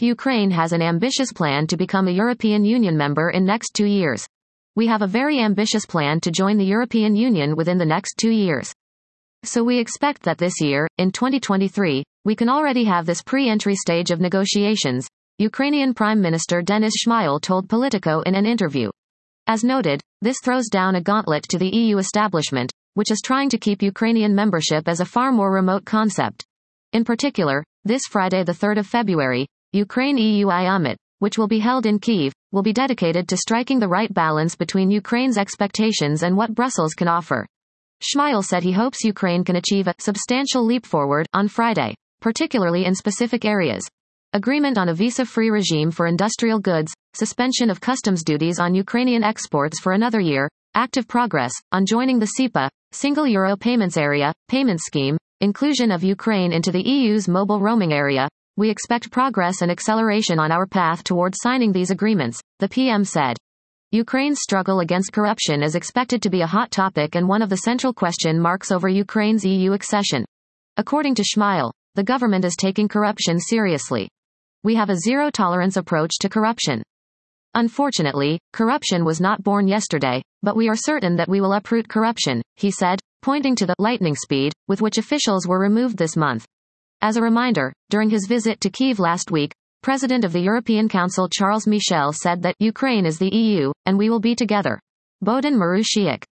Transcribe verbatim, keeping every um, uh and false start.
Ukraine has an ambitious plan to become a European Union member in next two years. We have a very ambitious plan to join the European Union within the next two years. So we expect that this year, in twenty twenty-three, we can already have this pre-entry stage of negotiations, Ukrainian Prime Minister Denis Shmyhal told Politico in an interview. As noted, this throws down a gauntlet to the E U establishment, which is trying to keep Ukrainian membership as a far more remote concept. In particular, this Friday the third of February, Ukraine E U Summit, which will be held in Kyiv, will be dedicated to striking the right balance between Ukraine's expectations and what Brussels can offer. Shmyhal said he hopes Ukraine can achieve a substantial leap forward on Friday, particularly in specific areas. Agreement on a visa-free regime for industrial goods, suspension of customs duties on Ukrainian exports for another year, active progress on joining the SEPA, Single Euro Payments Area, payment scheme, inclusion of Ukraine into the E U's mobile roaming area. We expect progress and acceleration on our path towards signing these agreements, the P M said. Ukraine's struggle against corruption is expected to be a hot topic and one of the central question marks over Ukraine's E U accession. According to Shmyhal, the government is taking corruption seriously. We have a zero-tolerance approach to corruption. Unfortunately, corruption was not born yesterday, but we are certain that we will uproot corruption, he said, pointing to the lightning speed with which officials were removed this month. As a reminder, during his visit to Kyiv last week, President of the European Council Charles Michel said that Ukraine is the E U, and we will be together. Bohdan Marushiuk.